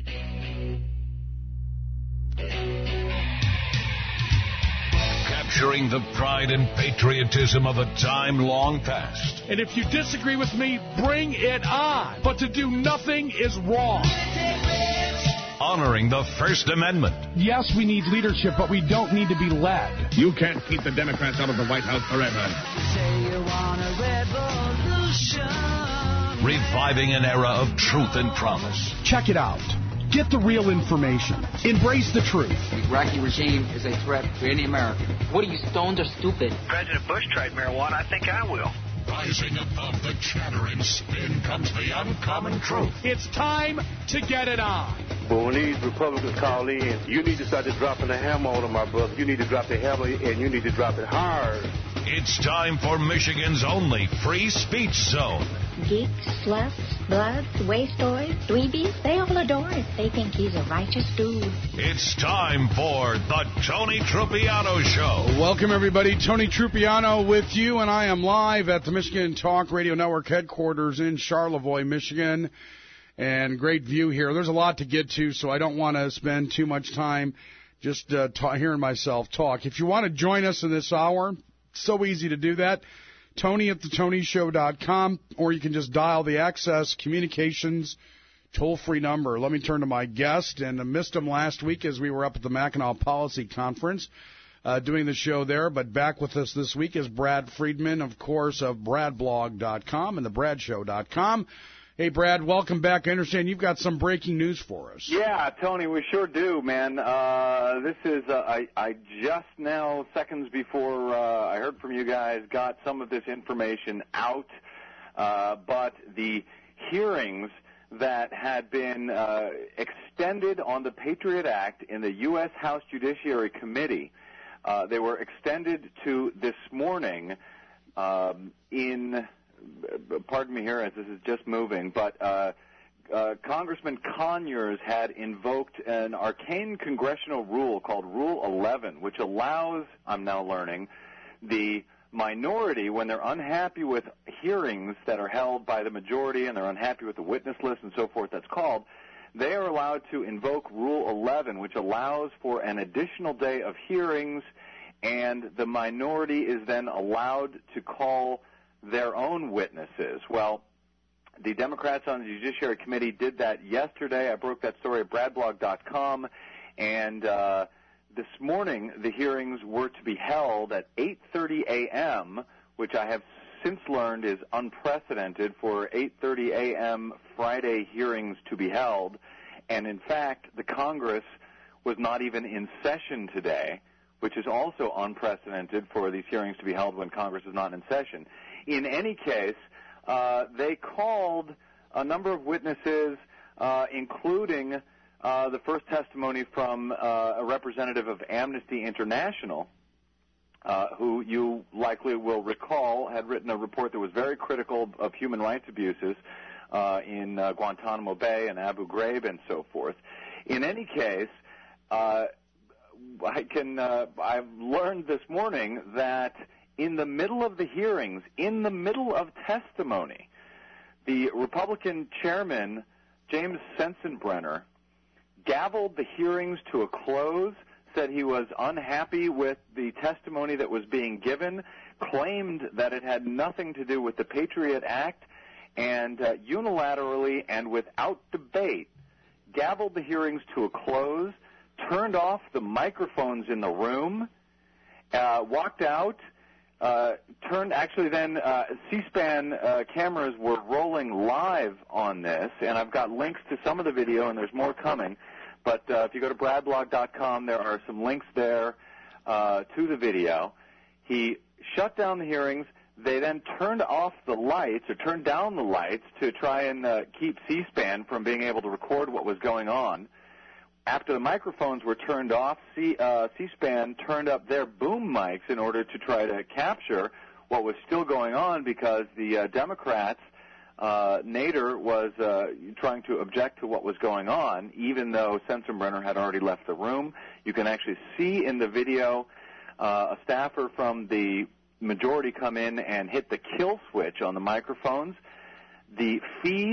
Capturing the pride and patriotism of a time long past. And if you disagree with me, bring it on. But to do nothing is wrong. Honoring the First Amendment. Yes, we need leadership, but we don't need to be led. You can't keep the Democrats out of the White House forever. Say you want a revolution. Reviving an era of truth and promise. Check it out. Get the real information. Embrace the truth. The Iraqi regime is a threat to any American. What are you, stoned or stupid? President Bush tried marijuana. I think I will. Rising above the chatter and spin comes the uncommon truth. It's time to get it on. But when these Republicans call in, you need to start dropping the hammer on them, my brother. You need to drop the hammer, and you need to drop it hard. It's time for Michigan's only free speech zone. Geeks, sluts, bloods, wastoids, dweebies, they all adore it. They think he's a righteous dude. It's time for the Tony Trupiano Show. Welcome, everybody. Tony Trupiano with you, and I am live at the Michigan Talk Radio Network headquarters in Charlevoix, Michigan. And great view here. There's a lot to get to, so I don't want to spend too much time just hearing myself talk. If you want to join us in this hour, it's so easy to do that. Tony@thetonyshow.com, or you can just dial the Access Communications toll-free number. Let me turn to my guest, and I missed him last week as we were up at the Mackinac Policy Conference doing the show there. But back with us this week is Brad Friedman, of course, of BradBlog.com and theBradShow.com. Hey, Brad, welcome back. I understand you've got some breaking news for us. Yeah, Tony, we sure do, man. This is, I just now, seconds before I heard from you guys, got some of this information out, but the hearings that had been extended on the Patriot Act in the U.S. House Judiciary Committee, they were extended to this morning pardon me here as this is just moving, but Congressman Conyers had invoked an arcane congressional rule called Rule 11, which allows, I'm now learning, the minority, when they're unhappy with hearings that are held by the majority and they're unhappy with the witness list and so forth that's called, they are allowed to invoke Rule 11, which allows for an additional day of hearings, and the minority is then allowed to call their own witnesses. Well, the Democrats on the Judiciary Committee did that yesterday. I broke that story at BradBlog.com, and this morning the hearings were to be held at 8:30 a.m., which I have since learned is unprecedented for 8:30 a.m. Friday hearings to be held. And in fact, the Congress was not even in session today, which is also unprecedented for these hearings to be held when Congress is not in session. In any case, they called a number of witnesses, including the first testimony from a representative of Amnesty International, who you likely will recall had written a report that was very critical of human rights abuses in Guantanamo Bay and Abu Ghraib and so forth. In any case, I've learned this morning that in the middle of the hearings, in the middle of testimony, the Republican chairman, James Sensenbrenner, gavelled the hearings to a close, said he was unhappy with the testimony that was being given, claimed that it had nothing to do with the Patriot Act, and unilaterally and without debate gavelled the hearings to a close, turned off the microphones in the room, walked out, C-SPAN cameras were rolling live on this, and I've got links to some of the video, and there's more coming. But if you go to BradBlog.com, there are some links there to the video. He shut down the hearings. They then turned off the lights, or turned down the lights, to try and keep C-SPAN from being able to record what was going on. After the microphones were turned off, C-SPAN turned up their boom mics in order to try to capture what was still going on, because the Democrats, Nader, was trying to object to what was going on, even though Sensenbrenner had already left the room. You can actually see in the video a staffer from the majority come in and hit the kill switch on the microphones. The feed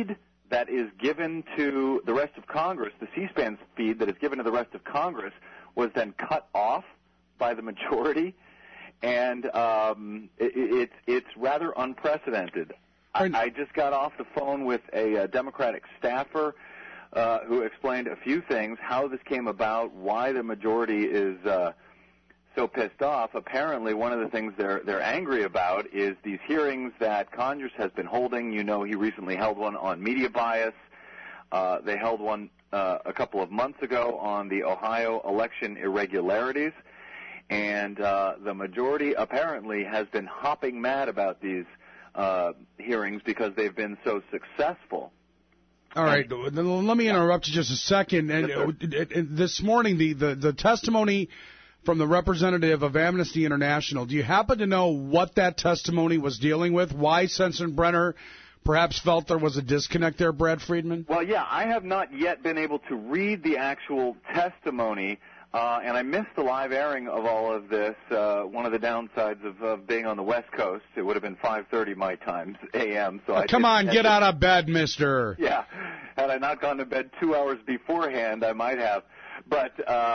that is given to the rest of Congress, the C-SPAN feed that is given to the rest of Congress, was then cut off by the majority, and it's rather unprecedented. I just got off the phone with a Democratic staffer who explained a few things, how this came about, why the majority is so pissed off. Apparently, one of the things they're angry about is these hearings that Conyers has been holding. You know, he recently held one on media bias. They held one a couple of months ago on the Ohio election irregularities. And the majority apparently has been hopping mad about these hearings because they've been so successful. All right, let me interrupt you just a second. And this morning, the testimony from the representative of Amnesty International, do you happen to know what that testimony was dealing with? Why Sensenbrenner perhaps felt there was a disconnect there, Brad Friedman? Well, yeah, I have not yet been able to read the actual testimony, and I missed the live airing of all of this. One of the downsides of being on the West Coast, it would have been 5:30 my time, a.m. So come on, get out of bed, mister. Yeah, had I not gone to bed 2 hours beforehand, I might have. But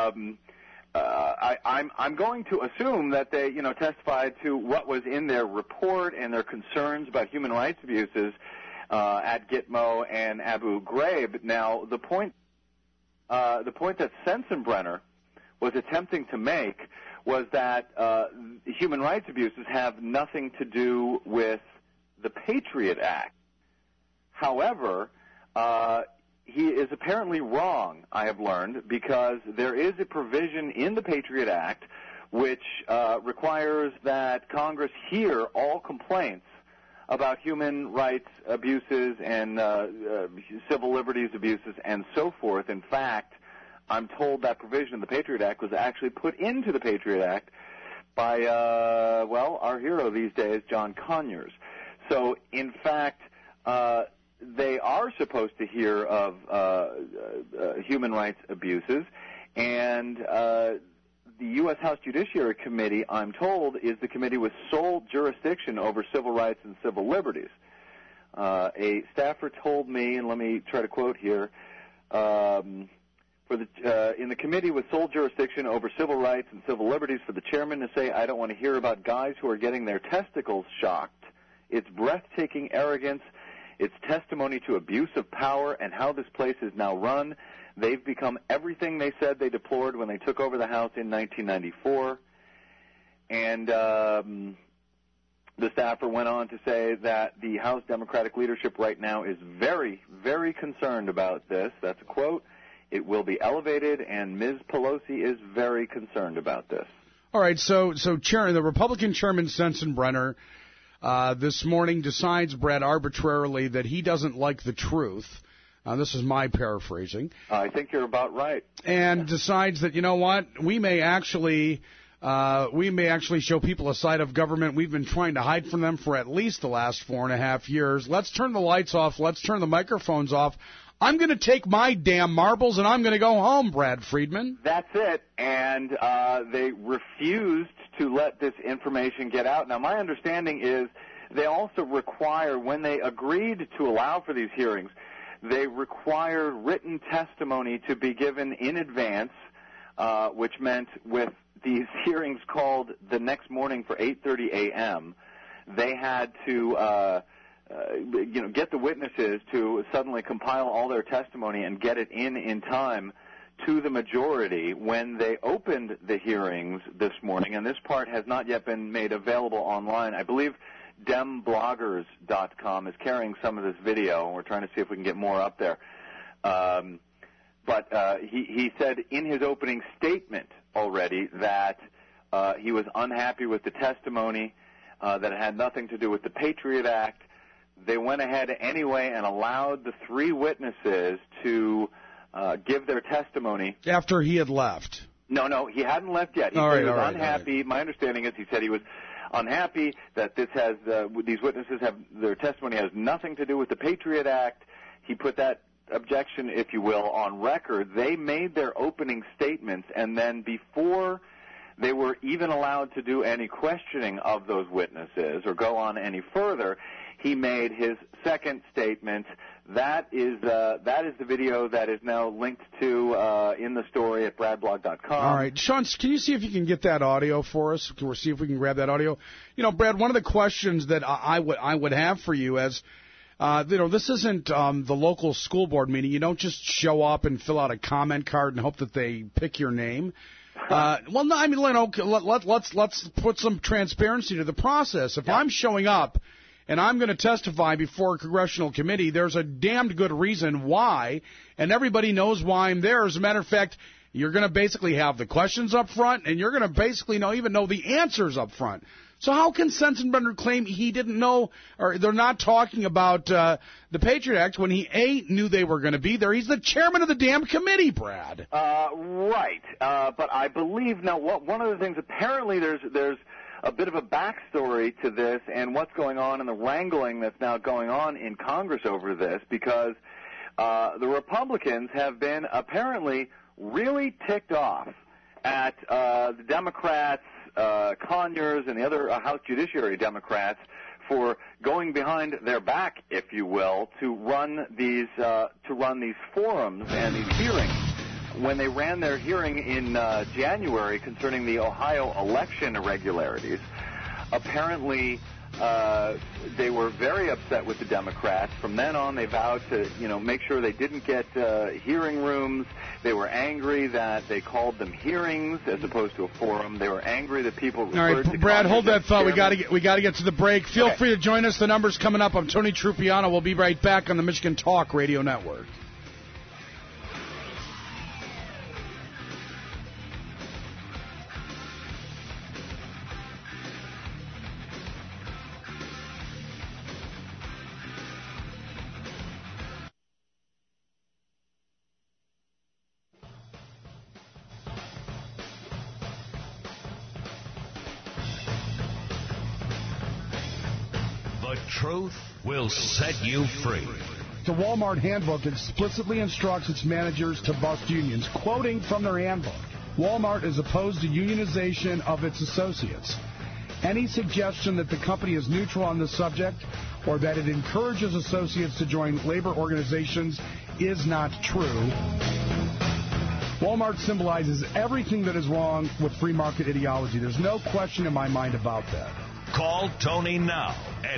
I'm going to assume that they, testified to what was in their report and their concerns about human rights abuses at Gitmo and Abu Ghraib. Now, the point that Sensenbrenner was attempting to make was that human rights abuses have nothing to do with the Patriot Act. However, he is apparently wrong, I have learned, because there is a provision in the Patriot Act which requires that Congress hear all complaints about human rights abuses and civil liberties abuses and so forth. In fact, I'm told that provision in the Patriot Act was actually put into the Patriot Act by, our hero these days, John Conyers. So, in fact, they are supposed to hear of human rights abuses, and the U.S. House Judiciary Committee, I'm told, is the committee with sole jurisdiction over civil rights and civil liberties. A staffer told me, and let me try to quote here, in the committee with sole jurisdiction over civil rights and civil liberties, for the chairman to say, I don't want to hear about guys who are getting their testicles shocked. It's breathtaking arrogance. It's testimony to abuse of power and how this place is now run. They've become everything they said they deplored when they took over the House in 1994. And the staffer went on to say that the House Democratic leadership right now is very, very concerned about this. That's a quote. It will be elevated, and Ms. Pelosi is very concerned about this. All right, so the Republican chairman Sensenbrenner this morning decides, Brad, arbitrarily that he doesn't like the truth. This is my paraphrasing. I think you're about right. And decides that, you know what, we may actually show people a side of government we've been trying to hide from them for at least the last 4.5 years. Let's turn the lights off. Let's turn the microphones off. I'm going to take my damn marbles and I'm going to go home, Brad Friedman. That's it. And they refused to let this information get out. Now, my understanding is they also require, when they agreed to allow for these hearings, they required written testimony to be given in advance, which meant with these hearings called the next morning for 8:30 a.m., they had to get the witnesses to suddenly compile all their testimony and get it in time to the majority when they opened the hearings this morning. And this part has not yet been made available online. I believe DemBloggers.com is carrying some of this video, and we're trying to see if we can get more up there. But he said in his opening statement already that he was unhappy with the testimony, that it had nothing to do with the Patriot Act. They went ahead anyway and allowed the three witnesses to give their testimony. After he had left? No, he hadn't left yet. He said he was unhappy. Right. My understanding is he said he was unhappy that these witnesses their testimony has nothing to do with the Patriot Act. He put that objection, if you will, on record. They made their opening statements, and then before they were even allowed to do any questioning of those witnesses or go on any further, he made his second statement that is the video that is now linked to in the story at bradblog.com. All right, Sean, can you see if you can get that audio for us? Can we see if we can grab that audio? You know, Brad, one of the questions that I would have for you as this isn't the local school board meeting. You don't just show up and fill out a comment card and hope that they pick your name. Well, no, I mean, let's put some transparency to the process. If I'm showing up and I'm going to testify before a congressional committee, there's a damned good reason why, and everybody knows why I'm there. As a matter of fact, you're going to basically have the questions up front, and you're going to basically even know the answers up front. So how can Sensenbrenner claim he didn't know, or they're not talking about the Patriot Act when he, A, knew they were going to be there? He's the chairman of the damn committee, Brad. Right. But I believe now one of the things, apparently there's a bit of a backstory to this and what's going on and the wrangling that's now going on in Congress over this, because the Republicans have been apparently really ticked off at the Democrats, Conyers and the other House Judiciary Democrats for going behind their back, if you will, to run these forums and these hearings. When they ran their hearing in January concerning the Ohio election irregularities, apparently they were very upset with the Democrats. From then on, they vowed to, make sure they didn't get hearing rooms. They were angry that they called them hearings as opposed to a forum. They were angry that people referred to Brad, hold that thought. We chairman. got to get to the break. Feel free to join us. The number's coming up. I'm Tony Trupiano. We'll be right back on the Michigan Talk Radio Network. The truth will set you free. The Walmart handbook explicitly instructs its managers to bust unions. Quoting from their handbook, Walmart is opposed to unionization of its associates. Any suggestion that the company is neutral on this subject or that it encourages associates to join labor organizations is not true. Walmart symbolizes everything that is wrong with free market ideology. There's no question in my mind about that. Call Tony now at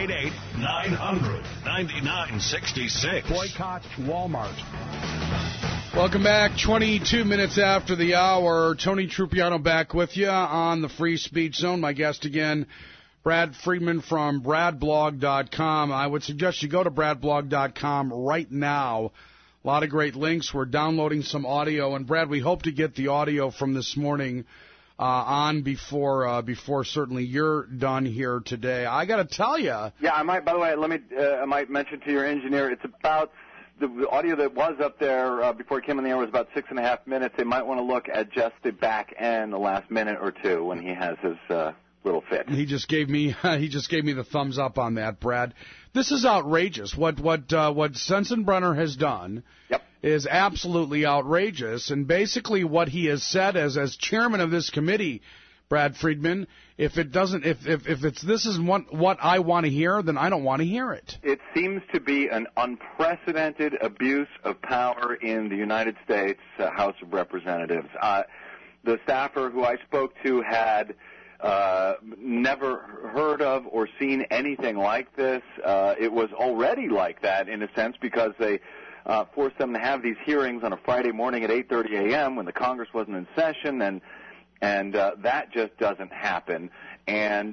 888-900-9966. Boycott Walmart. Welcome back. 22 minutes after the hour. Tony Trupiano back with you on the Free Speech Zone. My guest again, Brad Friedman from bradblog.com. I would suggest you go to bradblog.com right now. A lot of great links. We're downloading some audio. And, Brad, we hope to get the audio from this morning on before certainly you're done here today. I got to tell you. Yeah, I might. By the way, I might mention to your engineer, it's about the audio that was up there before it came on the air was about 6.5 minutes. They might want to look at just the back end, the last minute or two, when he has his little fit. He just gave me the thumbs up on that, Brad. This is outrageous. What Sensenbrenner has done. Yep. Is absolutely outrageous, and basically what he has said as chairman of this committee, Brad Friedman, if this isn't what I want to hear, then I don't want to hear it. It seems to be an unprecedented abuse of power in the United States House of Representatives. The staffer who I spoke to had never heard of or seen anything like this. It was already like that in a sense because they forced them to have these hearings on a Friday morning at 8:30 a.m. when the Congress wasn't in session, and that just doesn't happen. And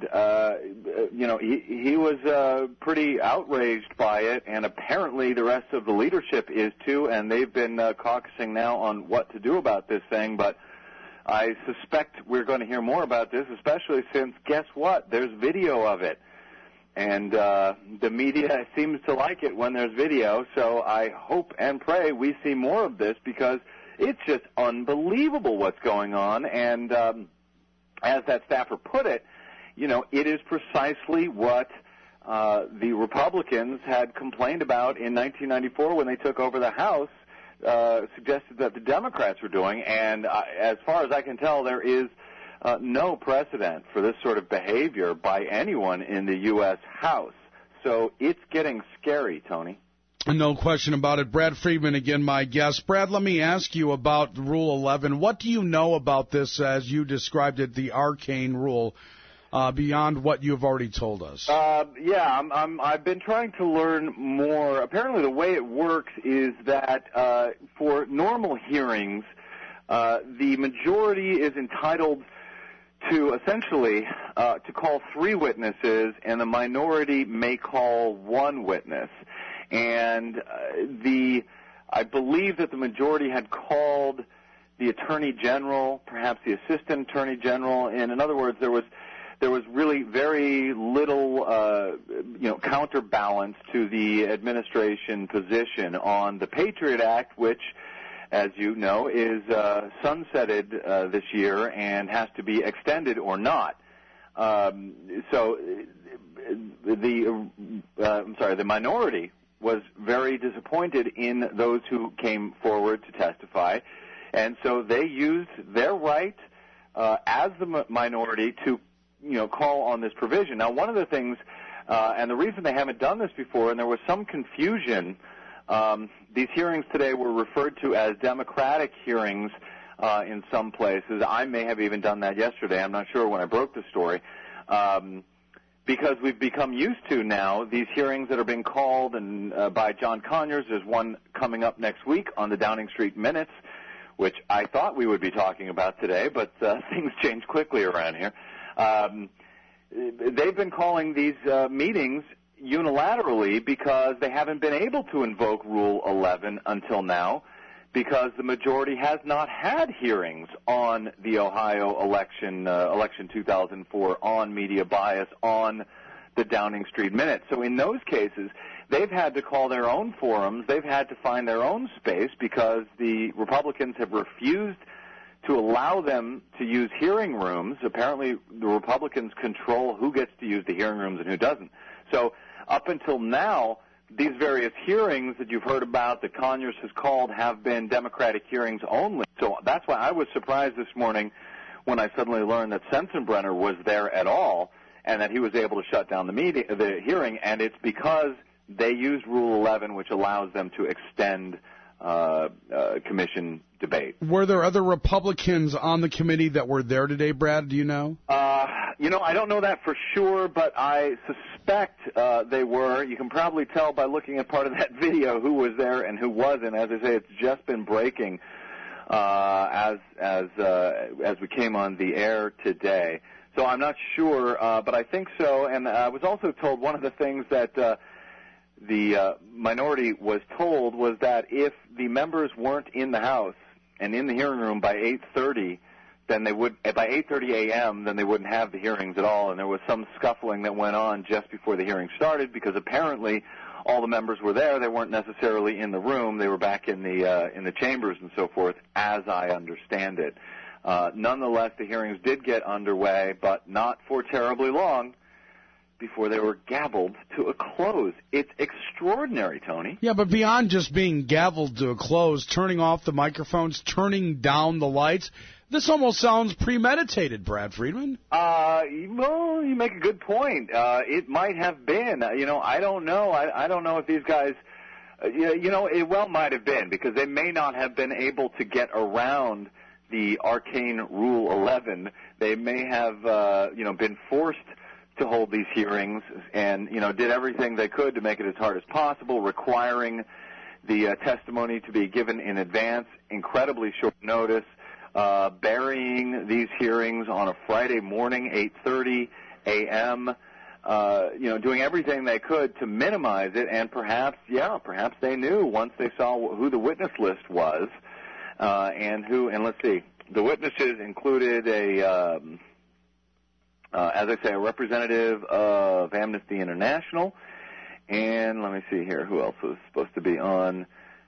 he was pretty outraged by it, and apparently the rest of the leadership is too. And they've been caucusing now on what to do about this thing. But I suspect we're going to hear more about this, especially since guess what? There's video of it. And the media seems to like it when there's video, so I hope and pray we see more of this because it's just unbelievable what's going on. And as that staffer put it, it is precisely what the Republicans had complained about in 1994 when they took over the House, suggested that the Democrats were doing. And as far as I can tell, there is no precedent for this sort of behavior by anyone in the U.S. House. So it's getting scary, Tony. No question about it. Brad Friedman, again, my guest. Brad, let me ask you about Rule 11. What do you know about this, as you described it, the arcane rule, beyond what you've already told us? I've been trying to learn more. Apparently the way it works is that for normal hearings, the majority is entitled to essentially to call 3 witnesses, and the minority may call 1 witness. And I believe that the majority had called the Attorney General, perhaps the Assistant Attorney General, and in other words, there was really very little counterbalance to the administration position on the Patriot Act, which, as you know, is sunsetted this year and has to be extended or not. So the minority was very disappointed in those who came forward to testify, and so they used their right as the minority to call on this provision. Now, one of the things, and the reason they haven't done this before, and there was some confusion, these hearings today were referred to as Democratic hearings in some places. I may have even done that yesterday. I'm not sure when I broke the story. Because we've become used to now these hearings that are being called and by John Conyers. There's one coming up next week on the Downing Street Minutes, which I thought we would be talking about today, but things change quickly around here. They've been calling these meetings unilaterally because they haven't been able to invoke Rule 11 until now, because the majority has not had hearings on the Ohio election 2004, on media bias, on the Downing Street Minute. So in those cases, they've had to call their own forums. They've had to find their own space because the Republicans have refused to allow them to use hearing rooms. Apparently, the Republicans control who gets to use the hearing rooms and who doesn't. So up until now, these various hearings that you've heard about that Conyers has called have been Democratic hearings only. So that's why I was surprised this morning when I suddenly learned that Sensenbrenner was there at all and that he was able to shut down the hearing, and it's because they used Rule 11, which allows them to extend commission debate. Were there other Republicans on the committee that were there today, Brad? Do you know? I don't know that for sure, but I suspect they were. You can probably tell by looking at part of that video who was there and who wasn't. As I say, it's just been breaking as we came on the air today. So I'm not sure, but I think so. And I was also told one of the things that the minority was told was that if the members weren't in the House and in the hearing room by 8:30, then they would, by 8:30 a.m., then they wouldn't have the hearings at all. And there was some scuffling that went on just before the hearing started because apparently all the members were there. They weren't necessarily in the room. They were back in the chambers and so forth, as I understand it. Nonetheless, the hearings did get underway, but not for terribly long before they were gavelled to a close. It's extraordinary, Tony. Yeah, but beyond just being gavelled to a close, turning off the microphones, turning down the lights, this almost sounds premeditated, Brad Friedman. Well, you make a good point. It might have been. I don't know. I don't know if these guys, it well might have been, because they may not have been able to get around the arcane Rule 11. They may have, been forced to hold these hearings and, did everything they could to make it as hard as possible, requiring the testimony to be given in advance, incredibly short notice, burying these hearings on a Friday morning, 8:30 a.m., doing everything they could to minimize it, and perhaps they knew once they saw who the witness list was, and let's see, the witnesses included as I say, a representative of Amnesty International, and let me see here, who else was supposed to be on?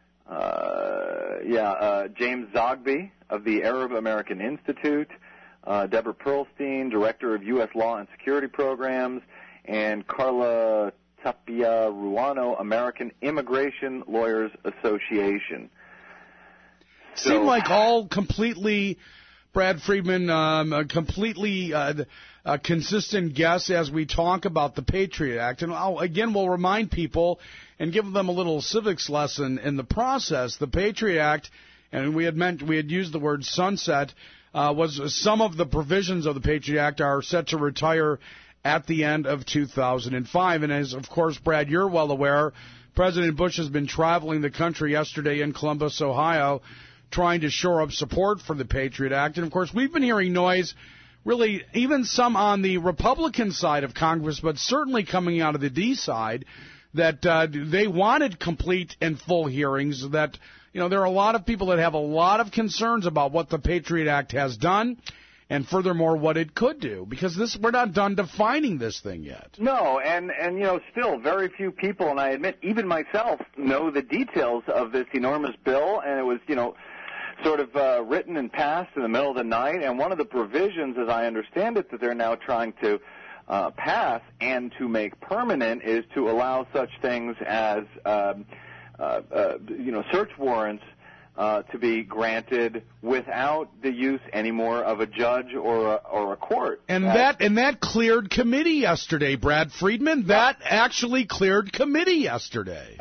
James Zogby of the Arab American Institute, Deborah Pearlstein, Director of U.S. Law and Security Programs, and Carla Tapia Ruano, American Immigration Lawyers Association. Seem like all completely Brad Friedman, a completely consistent guess as we talk about the Patriot Act. And again, we'll remind people and give them a little civics lesson in the process. The Patriot Act, and we had used the word sunset, was some of the provisions of the Patriot Act are set to retire at the end of 2005. And as, of course, Brad, you're well aware, President Bush has been traveling the country yesterday in Columbus, Ohio, trying to shore up support for the Patriot Act. And, of course, we've been hearing noise, really, even some on the Republican side of Congress, but certainly coming out of the D side, that they wanted complete and full hearings, that, you know, there are a lot of people that have a lot of concerns about what the Patriot Act has done, and furthermore, what it could do, because we're not done defining this thing yet. No, and you know, still very few people, and I admit even myself, know the details of this enormous bill, and it was, you know, sort of written and passed in the middle of the night, and one of the provisions, as I understand it, that they're now trying to pass and to make permanent is to allow such things as, you know, search warrants to be granted without the use anymore of a judge or a court. And that cleared committee yesterday, Brad Friedman. That actually cleared committee yesterday.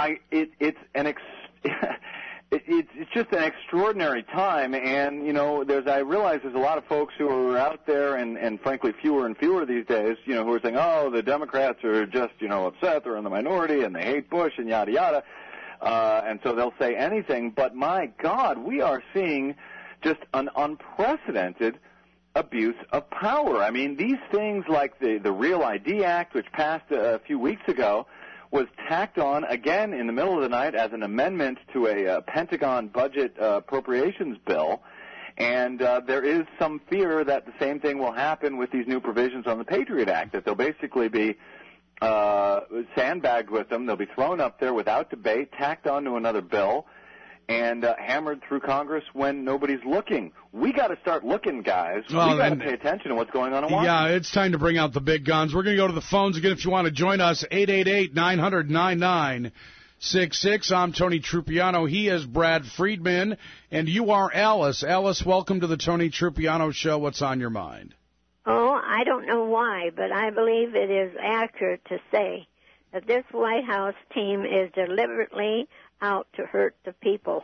It's just an extraordinary time, and you know, I realize there's a lot of folks who are out there, and frankly fewer and fewer these days, you know, who are saying, oh, the Democrats are just, you know, upset, they're in the minority, and they hate Bush, and yada yada. And so they'll say anything, but my God, we are seeing just an unprecedented abuse of power. I mean, these things like the Real ID Act, which passed a few weeks ago, was tacked on again in the middle of the night as an amendment to a Pentagon budget appropriations bill. And there is some fear that the same thing will happen with these new provisions on the Patriot Act, that they'll basically be sandbagged with them. They'll be thrown up there without debate, tacked onto another bill, and hammered through Congress when nobody's looking. We got to start looking, guys. Well, we got to pay attention to what's going on in Washington. Yeah, it's time to bring out the big guns. We're going to go to the phones again if you want to join us. 888-900-9966. I'm Tony Trupiano. He is Brad Friedman, and you are Alice. Alice, welcome to the Tony Trupiano Show. What's on your mind? Oh, I don't know why, but I believe it is accurate to say that this White House team is deliberately out to hurt the people.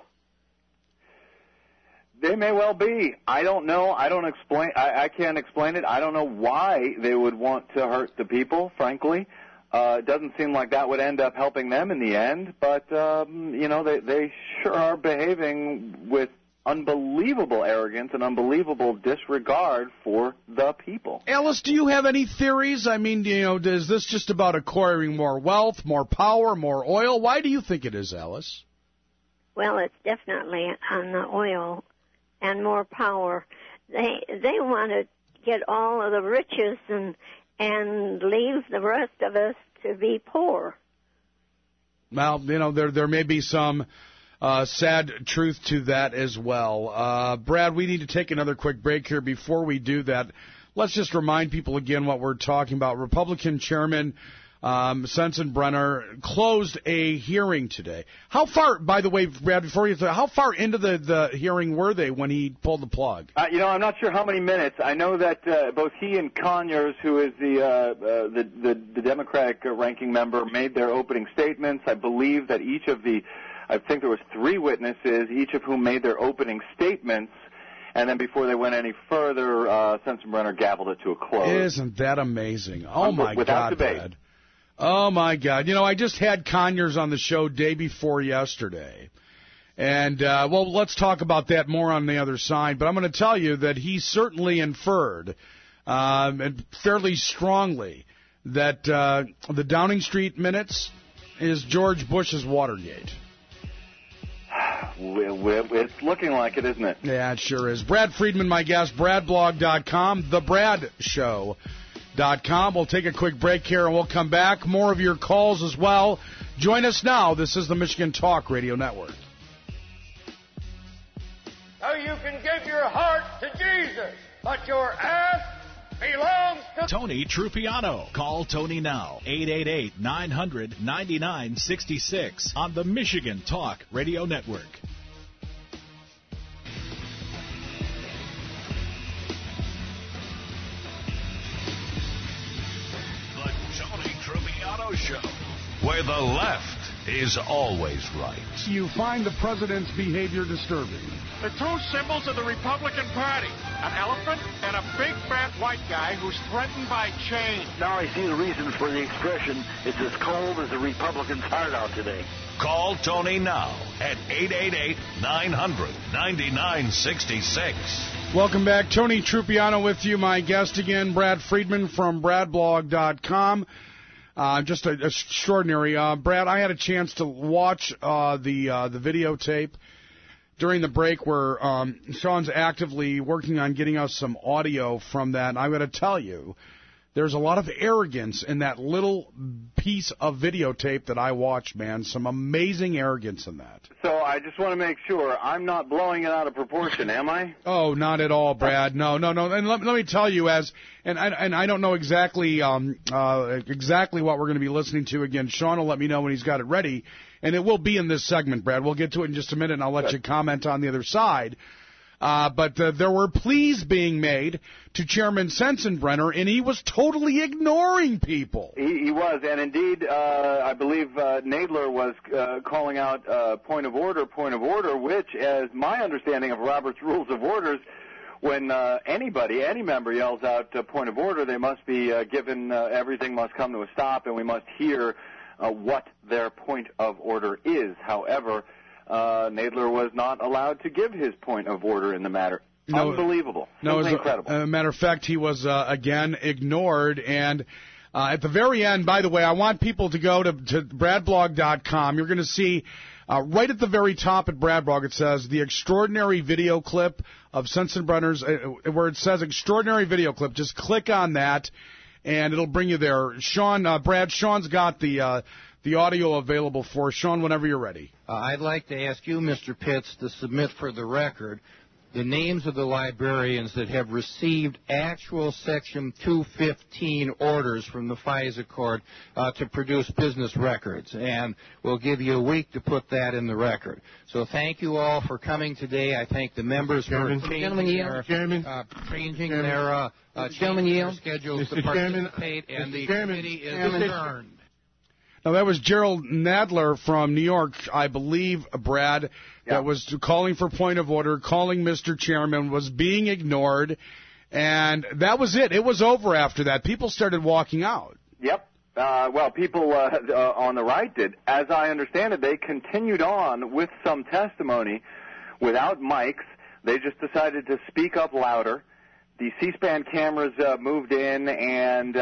They may well be. I don't know. I can't explain it. I don't know why they would want to hurt the people, frankly. It doesn't seem like that would end up helping them in the end, but, you know, they sure are behaving with unbelievable arrogance and unbelievable disregard for the people. Alice, do you have any theories? I mean, you know, is this just about acquiring more wealth, more power, more oil? Why do you think it is, Alice? Well, it's definitely on the oil and more power. They want to get all of the riches and leave the rest of us to be poor. Well, you know, there may be some sad truth to that as well. Brad, we need to take another quick break here. Before we do that, let's just remind people again what we're talking about. Republican Chairman Sensenbrenner closed a hearing today. How far, by the way, Brad, before you say, how far into the hearing were they when he pulled the plug? You know, I'm not sure how many minutes. I know that both he and Conyers, who is the Democratic ranking member, made their opening statements. I believe that I think there was 3 witnesses, each of whom made their opening statements, and then before they went any further, Sensenbrenner gavelled it to a close. Isn't that amazing? Oh, my Without God, debate. Brad. Oh, my God. You know, I just had Conyers on the show day before yesterday. And, well, let's talk about that more on the other side. But I'm going to tell you that he certainly inferred, and fairly strongly, that the Downing Street minutes is George Bush's Watergate. It's looking like it, isn't it? Yeah, it sure is. Brad Friedman, my guest, BradBlog.com, TheBradShow.com. We'll take a quick break here, and we'll come back. More of your calls as well. Join us now. This is the Michigan Talk Radio Network. Now you can give your heart to Jesus, but your ass belongs to Tony Trupiano. Call Tony now. 888-900-9966 on the Michigan Talk Radio Network. Show, where the left is always right. You find the president's behavior disturbing. The two symbols of the Republican Party, an elephant and a big fat white guy who's threatened by change. Now I see the reason for the expression, it's as cold as a Republican's heart out today. Call Tony now at 888-900-9966. Welcome back. Tony Trupiano with you. My guest again, Brad Friedman from BradBlog.com. Just extraordinary. Brad, I had a chance to watch the videotape during the break where Sean's actively working on getting us some audio from that. And I'm going to tell you, there's a lot of arrogance in that little piece of videotape that I watched, man. Some amazing arrogance in that. So I just want to make sure I'm not blowing it out of proportion, am I? Oh, not at all, Brad. No. And let me tell you, I don't know exactly exactly what we're going to be listening to again. Sean will let me know when he's got it ready, and it will be in this segment, Brad. We'll get to it in just a minute, and I'll let you comment on the other side. But there were pleas being made to Chairman Sensenbrenner, and he was totally ignoring people. He was, and indeed, I believe Nadler was calling out point of order, which, as my understanding of Robert's Rules of Orders, when any member yells out point of order, they must be given, everything must come to a stop, and we must hear what their point of order is. However, Nadler was not allowed to give his point of order in the matter. No, unbelievable. No, incredible. As a matter of fact, he was, again, ignored. And at the very end, by the way, I want people to go to BradBlog.com. You're going to see right at the very top at BradBlog, it says the extraordinary video clip of Sensenbrenner's, where it says extraordinary video clip. Just click on that, and it'll bring you there. Brad, Sean's got the audio available for Sean whenever you're ready. I'd like to ask you, Mr. Pitts, to submit for the record the names of the librarians that have received actual Section 215 orders from the FISA court to produce business records. And we'll give you a week to put that in the record. So thank you all for coming today. I thank the members for changing their schedules to participate, and the committee is adjourned. Now, that was Gerald Nadler from New York, I believe, Brad, that was calling for point of order, calling Mr. Chairman, was being ignored, and that was it. It was over after that. People started walking out. Yep. Well, people on the right did. As I understand it, they continued on with some testimony without mics. They just decided to speak up louder. The C-SPAN cameras moved in and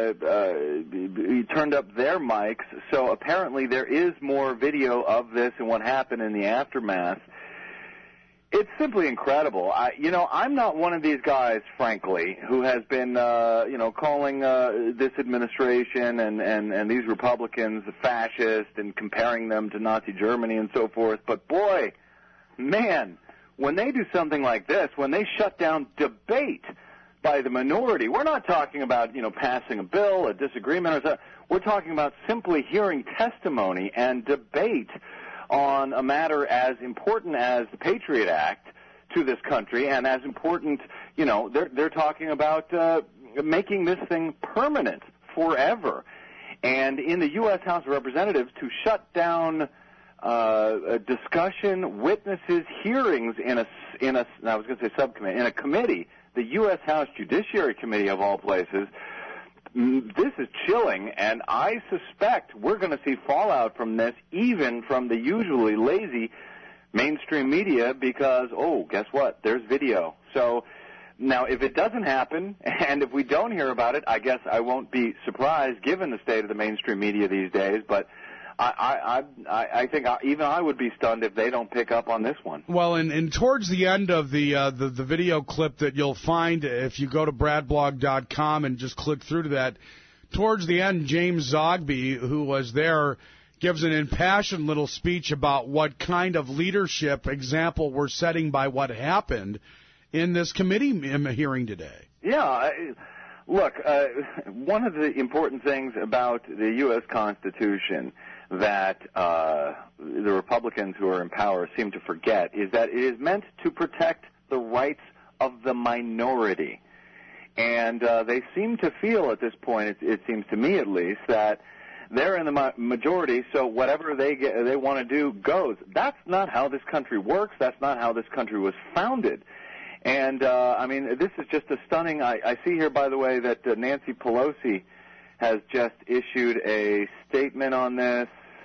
turned up their mics, so apparently there is more video of this and what happened in the aftermath. It's simply incredible. I'm not one of these guys, frankly, who has been, calling this administration and these Republicans fascist and comparing them to Nazi Germany and so forth, but boy, man, when they do something like this, when they shut down debate by the minority, we're not talking about, passing a bill, a disagreement, or something. We're talking about simply hearing testimony and debate on a matter as important as the Patriot Act to this country, and as important, they're talking about making this thing permanent forever. And in the U.S. House of Representatives, to shut down a discussion, witnesses, hearings in a committee, the U.S. House Judiciary Committee of all places. This is chilling, and I suspect we're going to see fallout from this, even from the usually lazy mainstream media, because, guess what? There's video. So now, if it doesn't happen, and if we don't hear about it, I guess I won't be surprised, given the state of the mainstream media these days, but I think even I would be stunned if they don't pick up on this one. Well, and towards the end of the video clip that you'll find if you go to BradBlog.com and just click through to that, towards the end, James Zogby, who was there, gives an impassioned little speech about what kind of leadership example we're setting by what happened in this committee hearing today. Yeah. Look, one of the important things about the U.S. Constitution that the Republicans who are in power seem to forget is that it is meant to protect the rights of the minority. And they seem to feel at this point, it seems to me at least, that They're in the majority, so whatever they want to do goes. That's not how this country works. That's not how this country was founded. And, I mean, this is just a stunning. I see here, by the way, that Nancy Pelosi has just issued a statement on this.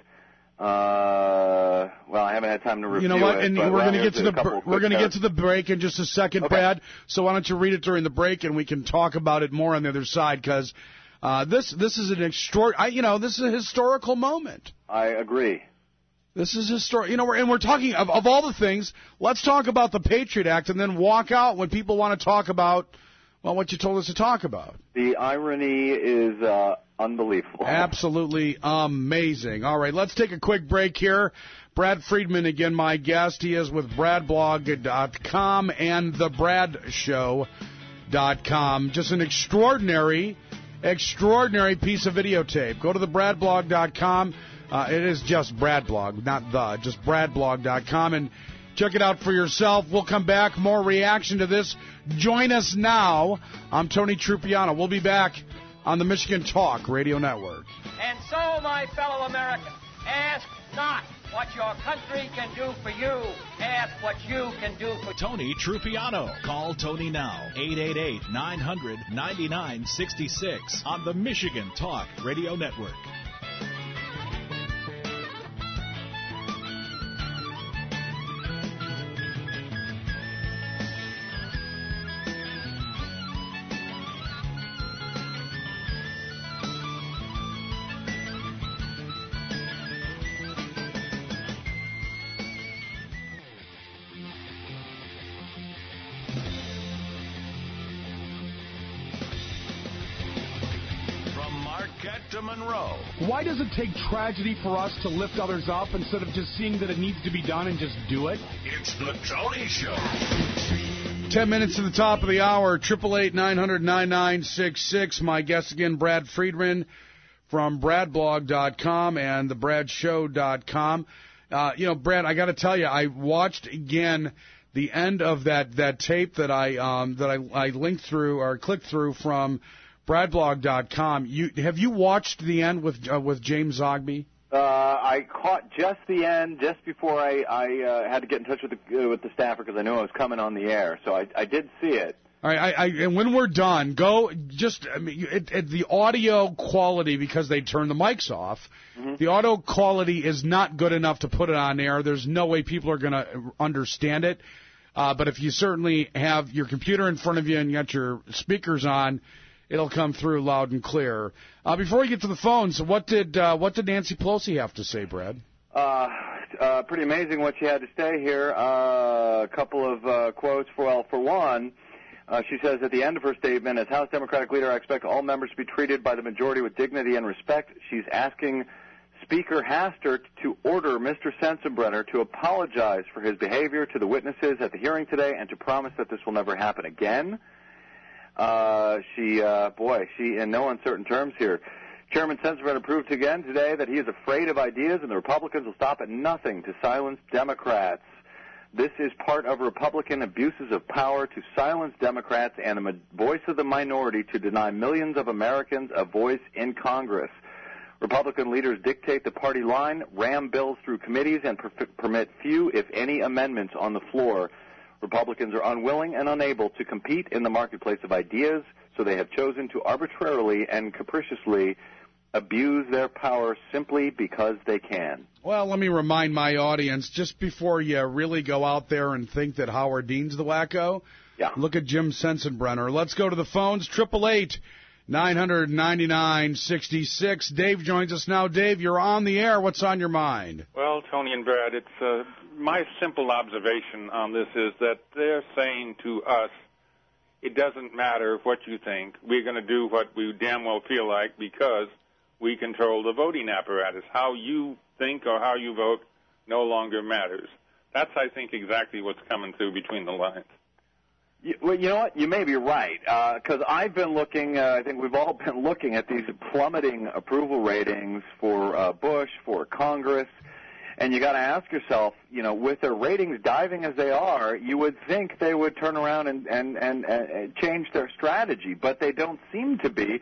Well, I haven't had time to review it. You know what? And we're going to get to the break in just a second, okay. Brad. So why don't you read it during the break, and we can talk about it more on the other side, because this is an this is a historical moment. I agree. This is historic. You know, we're talking of all the things. Let's talk about the Patriot Act, and then walk out when people want to talk about what you told us to talk about. The irony is unbelievable. Absolutely amazing. All right, let's take a quick break here. Brad Friedman, again, my guest. He is with BradBlog.com and TheBradShow.com. Just an extraordinary piece of videotape. Go to TheBradBlog.com. It is just BradBlog, just BradBlog.com, and check it out for yourself. We'll come back. More reaction to this. Join us now. I'm Tony Trupiano. We'll be back on the Michigan Talk Radio Network. And so, my fellow Americans, ask not what your country can do for you. Ask what you can do for Tony Trupiano. Call Tony now, 888-900-9966 on the Michigan Talk Radio Network. Why does it take tragedy for us to lift others up instead of just seeing that it needs to be done and just do it? It's the Tony Show. 10 minutes to the top of the hour, 888-900-9966. My guest again, Brad Friedman from BradBlog.com and TheBradShow.com. Brad, I got to tell you, I watched again the end of that tape that I linked through or clicked through from BradBlog.com. Have you watched the end with James Zogby? I caught just the end, just before I had to get in touch with the staffer because I knew I was coming on the air. So I did see it. All right, and when we're done, the audio quality, because they turn the mics off, the audio quality is not good enough to put it on air. There's no way people are going to understand it. But if you certainly have your computer in front of you and you got your speakers on, it'll come through loud and clear. Before we get to the phones, what did Nancy Pelosi have to say, Brad? Pretty amazing what she had to say here. A couple of quotes. For one, she says at the end of her statement, as House Democratic leader, I expect all members to be treated by the majority with dignity and respect. She's asking Speaker Hastert to order Mr. Sensenbrenner to apologize for his behavior to the witnesses at the hearing today and to promise that this will never happen again. She in no uncertain terms here. Chairman Sensenbrenner proved again today that he is afraid of ideas, and the Republicans will stop at nothing to silence Democrats. This is part of Republican abuses of power to silence Democrats and the voice of the minority to deny millions of Americans a voice in Congress. Republican leaders dictate the party line, ram bills through committees, and permit few, if any, amendments on the floor. Republicans are unwilling and unable to compete in the marketplace of ideas, so they have chosen to arbitrarily and capriciously abuse their power simply because they can. Well, let me remind my audience, just before you really go out there and think that Howard Dean's the wacko, look at Jim Sensenbrenner. Let's go to the phones, 888-900-9966. Dave joins us now. Dave, you're on the air. What's on your mind? Well, Tony and Brad, it's my simple observation on this is that they're saying to us, it doesn't matter what you think. We're going to do what we damn well feel like because we control the voting apparatus. How you think or how you vote no longer matters. That's, I think, exactly what's coming through between the lines. Well, you know what? You may be right, because I've been looking, I think we've all been looking at these plummeting approval ratings for Bush, for Congress, and you got to ask yourself, with their ratings diving as they are, you would think they would turn around and change their strategy, but they don't seem to be.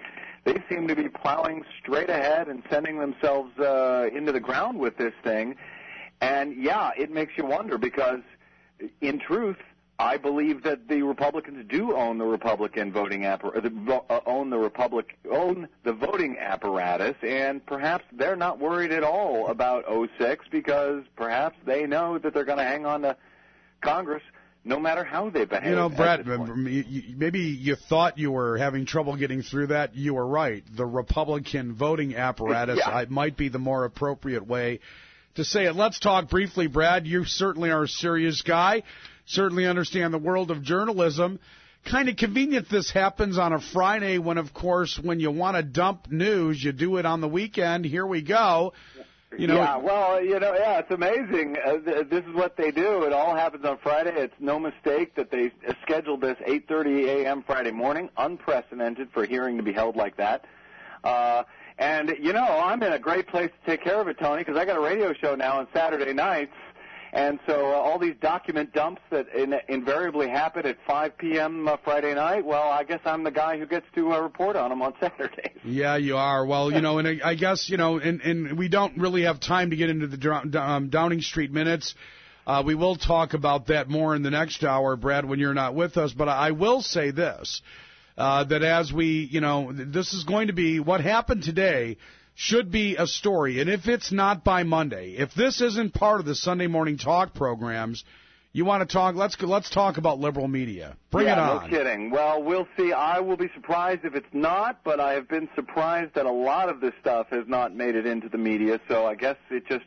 They seem to be plowing straight ahead and sending themselves into the ground with this thing. And, yeah, it makes you wonder because, in truth, I believe that the Republicans do own the Republican voting own the voting apparatus, and perhaps they're not worried at all about 06 because perhaps they know that they're going to hang on to Congress no matter how they behave. You know, Brett, maybe you thought you were having trouble getting through that. You were right. The Republican voting apparatus might be the more appropriate way to say it. Let's talk briefly, Brad. You certainly are a serious guy. Certainly understand the world of journalism. Kind of convenient this happens on a Friday when, of course, when you want to dump news, you do it on the weekend. Here we go. You know, it's amazing. This is what they do. It all happens on Friday. It's no mistake that they scheduled this 8:30 a.m. Friday morning, unprecedented for a hearing to be held like that. And, I'm in a great place to take care of it, Tony, because I got a radio show now on Saturday nights. And so all these document dumps that invariably happen at 5 p.m. Friday night, well, I guess I'm the guy who gets to report on them on Saturdays. Yeah, you are. Well, and I guess, and we don't really have time to get into the Downing Street minutes. We will talk about that more in the next hour, Brad, when you're not with us. But I will say this, that as we, this is going to be what happened today should be a story. And if it's not by Monday, if this isn't part of the Sunday morning talk programs, you want to talk, let's talk about liberal media. Bring it on. No kidding. Well, we'll see. I will be surprised if it's not, but I have been surprised that a lot of this stuff has not made it into the media, so I guess it just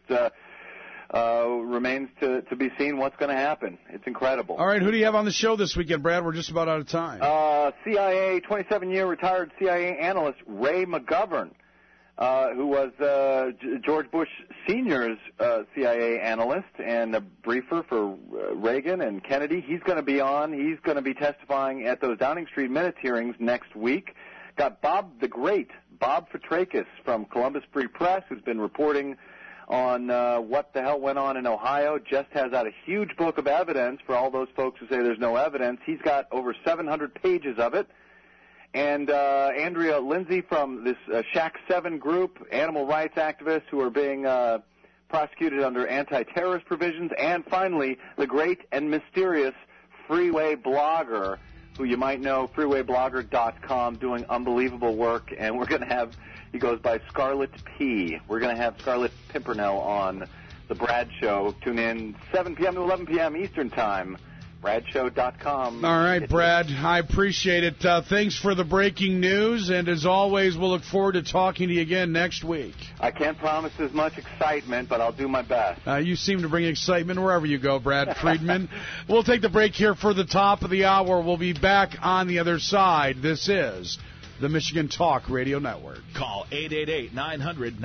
remains to be seen what's going to happen. It's incredible. All right, who do you have on the show this weekend, Brad? We're just about out of time. CIA, 27-year retired CIA analyst Ray McGovern. Who was George Bush Sr.'s CIA analyst and a briefer for Reagan and Kennedy. He's going to be on. He's going to be testifying at those Downing Street Minutes hearings next week. Got Bob Fitrakis from Columbus Free Press, who's been reporting on what the hell went on in Ohio. Just has out a huge book of evidence for all those folks who say there's no evidence. He's got over 700 pages of it. And Andrea Lindsay from this Shack 7 group, animal rights activists who are being prosecuted under anti-terrorist provisions. And finally, the great and mysterious Freeway Blogger, who you might know, freewayblogger.com, doing unbelievable work. And we're going to have, he goes by Scarlet P. We're going to have Scarlet Pimpernel on the Brad Show. Tune in 7 p.m. to 11 p.m. Eastern Time. BradShow.com. All right, Brad, I appreciate it. Thanks for the breaking news, and as always, we'll look forward to talking to you again next week. I can't promise as much excitement, but I'll do my best. You seem to bring excitement wherever you go, Brad Friedman. We'll take the break here for the top of the hour. We'll be back on the other side. This is the Michigan Talk Radio Network. Call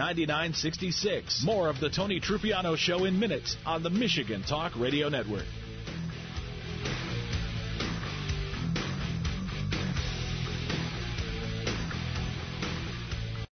888-900-9966. More of the Tony Trupiano Show in minutes on the Michigan Talk Radio Network.